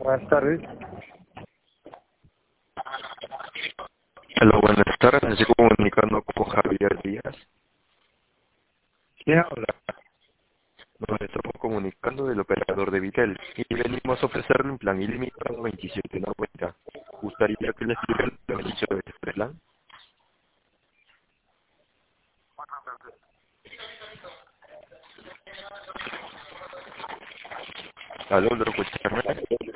Buenas tardes. Hola, buenas tardes. Me estoy comunicando con Javier Díaz. ¿Quién habla? Nos estamos comunicando del operador de Vitel y venimos a ofrecerle un plan ilimitado 27.90. ¿Gustaría que le explique el beneficio de este plan? ¿Aló, lo escucharme?